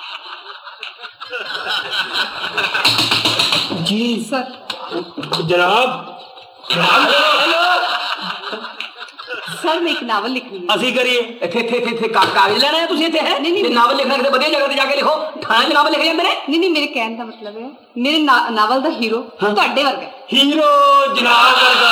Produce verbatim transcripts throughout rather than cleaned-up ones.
जी sir जनाब sir मैं एक नावल लिख रही हूँ। ਅਸੀਂ ਕਰੀਏ ਇੱਥੇ ਇੱਥੇ ਇੱਥੇ ਕਾਗਜ਼ ਲੈਣਾ ਹੈ ਤੁਸੀਂ ਇੱਥੇ ਹੈ ਨਹੀਂ, ਨਹੀਂ, ਤੇ ਨਾਵਲ ਲਿਖਣਾ ਕਿਤੇ ਵਧੀਆ ਜਗ੍ਹਾ ਤੇ ਜਾ ਕੇ ਲਿਖੋ ਥਾਣੇ 'ਚ ਨਾਵਲ ਲਿਖੇ ਜਾਂਦੇ ਨੇ नहीं नहीं मेरे कहने का मतलब है मेरे ना, नावल दा हीरो ਤੁਹਾਡੇ ਵਰਗਾ ਹੈ। ਹੀਰੋ ਜਨਾਬ ਵਰਗਾ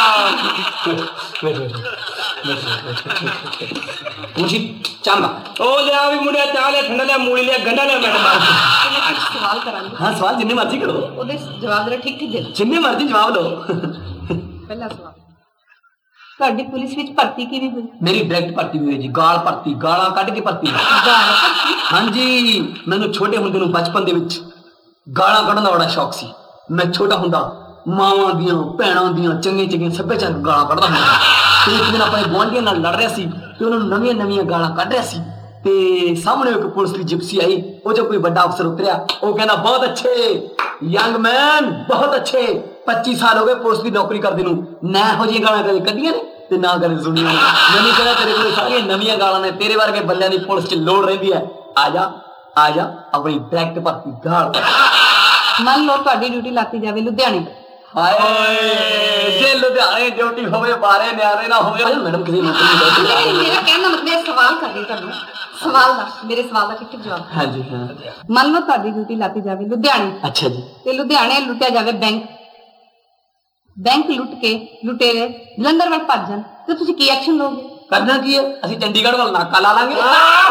ਮੁਝੇ ਚਾਂਬਾ ਉਹ ਲਿਆ ਵੀ ਮੁੰਡਿਆ ਚਾਹ ਲਿਆ ਠੰਡਾ ਲਿਆ ਮੂਲੀ ਲਿਆ ਗੰਡਾ ਲਿਆ ਮੈਡਮ ਤੇ ਮੈਂ ਕੁਝ ਸਵਾਲ ਕਰਾਂਗੀ ਹਾਂ ਸਵਾਲ ਜਿੰਨੇ ਮਰਜ਼ੀ ਕਰੋ ਉਹਦੇ ਜਵਾਬ ਜਰਾ ਠੀਕ ਠੀਕ ਦੇ ਦਿਓ। ਜਿੰਨੇ ਮਰਜ਼ੀ ਜਵਾਬ ਲਓ ਪਹਿਲਾ ਸਵਾਲ ਤੁਹਾਡੀ ਪੁਲਿਸ ਵਿੱਚ ਭਰਤੀ ਕਿਵੇਂ ਹੋਈ? ਮੇਰੀ ਡਾਇਰੈਕਟ ਭਰਤੀ ਹੋਈ ਜੀ ਗਾਲ ਭਰਤੀ ਗਾਲਾਂ ਕੱਢ ਕੇ ਭਰਤੀ ਗਾਲ ਭਰਤੀ? ਹਾਂਜੀ ਮੈਨੂੰ ਛੋਟੇ ਹੁੰਦੇ ਨੂੰ ਬਚਪਨ ਦੇ ਵਿੱਚ ਗਾਲਾਂ ਕੱਢਣ ਦਾ ਬੜਾ ਸ਼ੌਕ ਸੀ ਮੈਂ ਛੋਟਾ ਹੁੰਦਾ ਮਾਵਾਂ ਦੀਆਂ ਭੈਣਾਂ ਦੀਆਂ ਚੰਗੀਆਂ ਚੰਗੀਆਂ ਸੱਭਿਆਚਾਰਕ ਗਾਲਾਂ ਕੱਢਦਾ ਹੁੰਦਾ ਤੇ ਇੱਕ ਦਿਨ ਆਪਣੇ ਗੁਆਂਢੀਆਂ ਨਾਲ ਲੜ ਰਿਹਾ ਸੀ ਤੇ ਉਹਨਾਂ ਨੂੰ ਨਵੀਆਂ ਨਵੀਆਂ ਗਾਲਾਂ ਕੱਢ ਰਿਹਾ ਸੀ ਤੇ ਸਾਹਮਣੇ ਇੱਕ ਪੁਲਿਸ ਦੀ ਜਿਪਸੀ ਆਈ ਉਹ ਜੋ ਕੋਈ ਵੱਡਾ ਅਫਸਰ ਉਤਰਿਆ ਉਹ ਕਹਿੰਦਾ ਬਹੁਤ ਅੱਛੇ ਯੰਗ ਮੈਨ ਬਹੁਤ ਅੱਛੇ ਪੱਚੀ ਸਾਲ ਹੋ ਗਏ ਪੁਲਿਸ ਦੀ ਨੌਕਰੀ ਕਰਦੇ ਨੂੰ ਨਾ ਇਹੋ ਜਿਹੀਆਂ ਗਾਲਾਂ ਕਦੇ ਕੱਢੀਆਂ ਨੇ ਤੇ ਨਾ ਕਦੇ ਸੁਣੀਆਂ ਨੇ ਮੈਨੂੰ ਕਹਿੰਦਾ ਤੇਰੇ ਕੋਲ ਸਾਰੀਆਂ ਨਵੀਆਂ ਗਾਲਾਂ ਨੇ ਤੇਰੇ ਵਰਗੇ ਬੰਦਿਆਂ ਦੀ ਪੁਲਿਸ 'ਚ ਲੋੜ ਰਹਿੰਦੀ ਹੈ ਆ ਜਾ ਆ ਜਾ ਆਪਣੀ ਡਾਇਰੈਕਟ ਭਰਤੀ ਗਾਲ ਮੰਨ ਲਓ ਤੁਹਾਡੀ ਡਿਊਟੀ ਲਾਤੀ ਜਾਵੇ ਲੁਧਿਆਣੇ ਹਾਏ ਜੇ ਲੁਧਿਆਣੇ ਡਿਊਟੀ ਹੋਵੇ ਬਾਰੇ ਨਿਆਰੇ ਨਾ ਹੋਵੇ ਮੈਡਮ ਕਿਸੇ ਨੌਕਰੀ ਨਹੀਂ ਨਹੀਂ ਮੇਰਾ ਕਹਿਣਾ ਮਤਲਬ ਇਹ ਸਵਾਲ ਕਰ ਰਹੀ ਤੁਹਾਨੂੰ ਸਵਾਲ ਦਾ ਮੇਰੇ ਸਵਾਲ ਦਾ ਕਿੱਥੇ ਜਵਾਬ ਹਾਂਜੀ ਹਾਂ ਮੰਨ ਲਓ ਤੁਹਾਡੀ ਡਿਊਟੀ ਲਾਤੀ ਜਾਵੇ ਲੁਧਿਆਣੇ ਅੱਛਾ ਜੀ ਤੇ ਲੁਧਿਆਣੇ ਲੁੱਟਿਆ ਜਾਵੇ ਬੈਂਕ ਬੈਂਕ ਲੁੱਟ ਕੇ ਲੁਟੇਰੇ ਜਲੰਧਰ ਵੱਲ ਭੱਜ ਜਾਣ ਤੇ ਤੁਸੀਂ ਕੀ ਐਕਸ਼ਨ ਲਓਗੇ? ਕਰਨਾ ਕੀ ਹੈ ਅਸੀਂ ਚੰਡੀਗੜ੍ਹ ਵੱਲ ਨਾਕਾ ਲਾ ਲਾਂਗੇ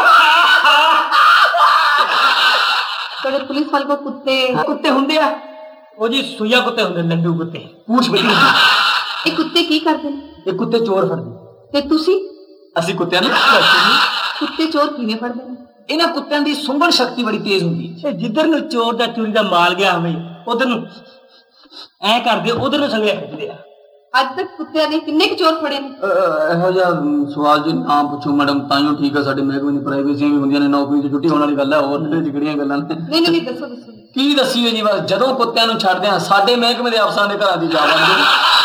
ਤੁਹਾਡੇ ਪੁਲਿਸ ਵਾਲੇ ਕੋਲ ਕੁੱਤੇ ਕੁੱਤੇ ਹੁੰਦੇ ਆ ਉਹ ਜੀ ਸੂਈਆ ਕੁੱਤੇ ਹੁੰਦੇ ਲੰਡੂ ਕੁੱਤੇ ਪੂਛ ਵੱਡੀ ਹੁੰਦੀ ਇਹ ਕੁੱਤੇ ਕੀ ਕਰਦੇ ਨੇ ਇਹ ਕੁੱਤੇ ਚੋਰ ਫੜਦੇ ਤੇ ਤੁਸੀਂ ਅਸੀਂ ਕੁੱਤਿਆਂ ਨੂੰ ਕੁੱਤੇ ਚੋਰ ਕਿਵੇਂ ਫੜਦੇ ਨੇ? ਇਹਨਾਂ ਕੁੱਤਿਆਂ ਦੀ ਸੁੰਘਣ ਸ਼ਕਤੀ ਬੜੀ ਤੇਜ਼ ਹੁੰਦੀ ਹੈ ਜਿੱਧਰ ਨੂੰ ਚੋਰ ਦਾ ਚੋਰੀ ਦਾ ਮਾਲ ਗਿਆ ਹੋਵੇ ਉਧਰ ਨੂੰ ਐ ਕਰਦੇ ਉਧਰ ਨੂੰ ਸੰਗਲੇ ਖਿੱਚਦੇ ਆ ਅੱਜ ਤੱਕ ਕੁੱਤਿਆਂ ਨੇ ਕਿੰਨੇ ਕੁ ਚੋਰ ਫੜੇ ਨੇ? ਇਹੋ ਜਿਹਾ ਸਵਾਲ ਜੀ ਨਾ ਪੁੱਛੋ ਮੈਡਮ ਤਾਈਓ ਠੀਕ ਆ ਸਾਡੇ ਮਹਿਕਮੇ ਦੀ ਪ੍ਰਾਈਵੇਸੀਆਂ ਵੀ ਹੁੰਦੀਆਂ ਨੇ ਨੌਕਰੀ ਦੀ ਛੁੱਟੀ ਹੋਣ ਵਾਲੀ ਗੱਲ ਹੈ ਹੋਰ ਜਿਹੜੀਆਂ ਗੱਲਾਂ ਨੇ ਨਹੀਂ ਨਹੀਂ ਦੱਸੋ ਦੱਸੋ ਕੀ ਦੱਸੀਏ ਜੀ ਬਸ ਜਦੋਂ ਕੁੱਤਿਆਂ ਨੂੰ ਛੱਡਦੇ ਆ ਸਾਡੇ ਮਹਿਕਮੇ ਦੇ ਅਫਸਰਾਂ ਦੇ ਘਰਾਂ ਦੀ ਜਾ ਵੜਦੇ